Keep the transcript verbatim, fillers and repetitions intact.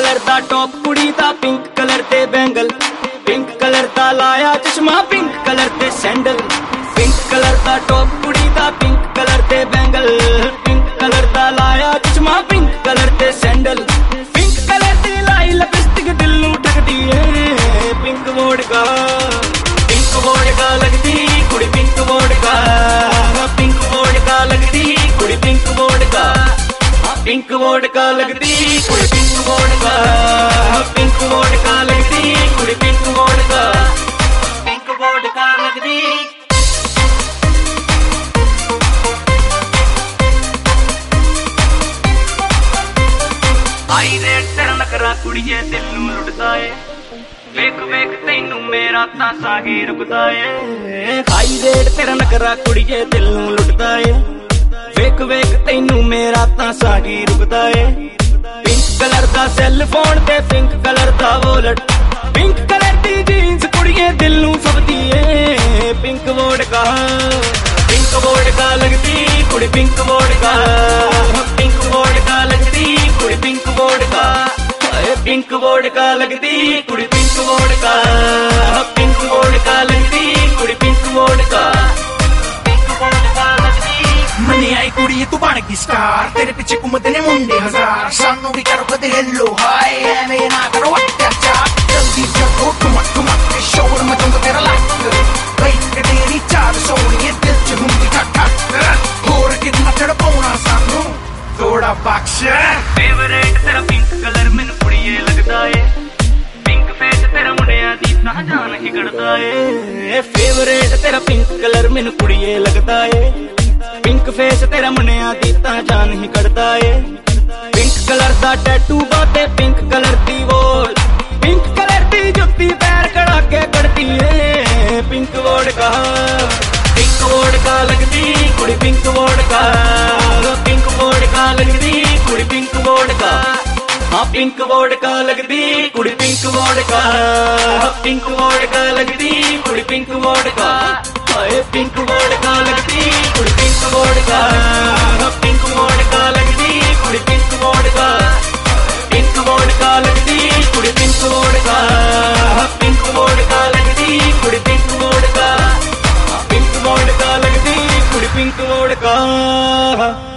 Colour दा top कुड़ी दा पिंक कलर ते बैंगल, पिंक कलर दा लाया चश्मा पिंक कलर ते सैंडल, पिंक कलर दा टॉप कुड़ी दा पिंक कलर ते बैंगल, पिंक कलर दा लाया चश्मा पिंक कलर ते सैंडल, पिंक कलर दी लाई लिपस्टिक दिल नू ठगदी है पिंक वोडका, पिंक वोडका लगदी कुड़ी पिंक वोडका, पिंक वोडका लगदी कुड़ी पिंक वोडका, पिंक वोडका लगदी कुड़ी पिंक वोडका, पिंक वोडका लगदी कुड़ी पिंक वोडका, पिंक वोडका लगदी। आई रेट तेरा नखरा कुड़िए दिल नू लुटदा ए, वेख वेख तैनू मेरा तां साही रुकदा ए, हाई रेट तेरा नखरा कुड़िए दिल नू लुटदा ए, वेख वेख तैनू मेरा तां साही रुकदा ए, पिंक कलर दा सैल फोन ते पिंक कलर दा वॉलेट, पिंक कलर दी जीन्स कुड़िए दिल नू फबदी ए पिंक वोडका, पिंक वोडका लगदी कुड़ी पिंक वोडका, पिंक वोडका लगदी कुड़ी पिंक वोडका, पिंक वोडका लगदी कुड़ी पिंक वोडका, पिंक वोडका लगदी कुड़ी पिंक वोडका, पिंक वोडका लगदी। मनी आई कुड़ी तू बन गई स्टार, तेरे पीछे घूमते ने मुंडे हजार, सानू भी करो कदे हेलो हाय एवें ना करो अत्याचार, जल्दी जगो ठुमक ठुमक के शोर मचाऊंगा तेरा लाइक, लाइक तेरी चाल सोनिए दिल च हुंदी ठक ठक, होर कितना तड़पाउणा सानू थोड़ा बख्श। फेवरेट तेरा पिंक कलर मैनू कुड़िए लगदा ए, पिंक फेस तेरा मुंडिया दी तां जान ही कड़दा ए, फेवरेट तेरा पिंक कलर मैनू कुड़िए लगदा ए, पिंक फेस तेरा मुंडिया दी तां जान ही कड़दा ए, पिंक कलर दा टैटू बाते पिंक कलर दी वोल, पिंक कलर दी जुत्ती पैर कड़ा के कड़दी ए पिंक वोडका, पिंक वोडका लगदी कुड़ी पिंक वोडका, पिंक वोडका लगदी कुड़ी पिंक वोडका, हाँ पिंक वोडका लगदी कुड़ी पिंक वोडका, पिंक वोडका लगदी कुड़ी पिंक वोडका, हाय पिंक वोडका लगदी कुड़ी पिंक वोडका, पिंक वोडका लगदी कुड़ी पिंक वोडका, पिंक वोडका लगदी कुड़ी पिंक वोडका, पिंक वोडका लगदी कुड़ी पिंक वोडका, पिंक वोडका लगदी कुड़ी पिंक वोडका।